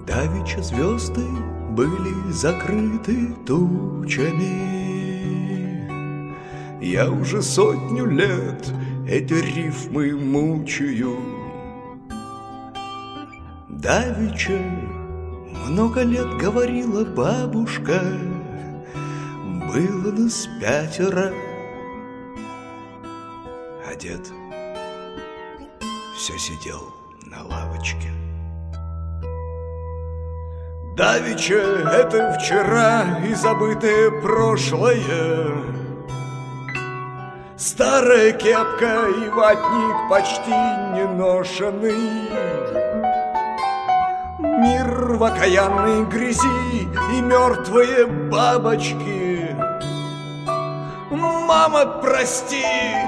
Давеча звезды были закрыты тучами. Я уже 100 лет эти рифмы мучаю. Давеча много лет говорила бабушка, было нас 5, а дед все сидел на лавочке. Давеча это вчера и забытое прошлое, старая кепка и ватник почти не ношенный, мир в окаянной грязи и мертвые бабочки. Мама, прости!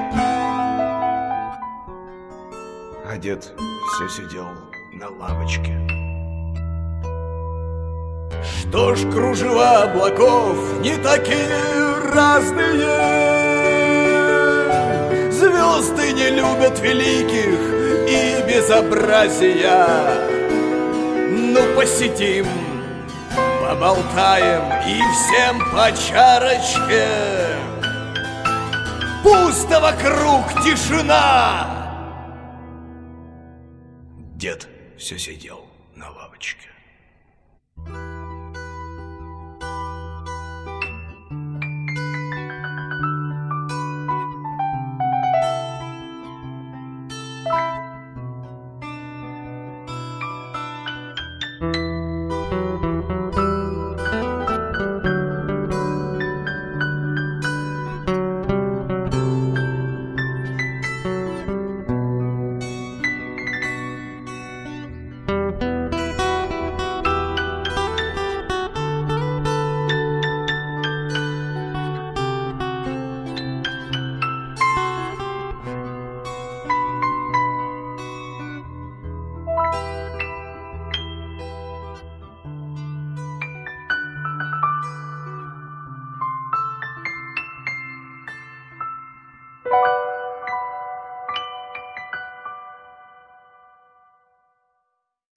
А дед все сидел на лавочке. Что ж, кружева облаков не такие разные, звезды не любят великих и безобразия. Ну, посидим, поболтаем и всем по чарочке. Пусто вокруг, тишина. Дед все сидел на лавочке.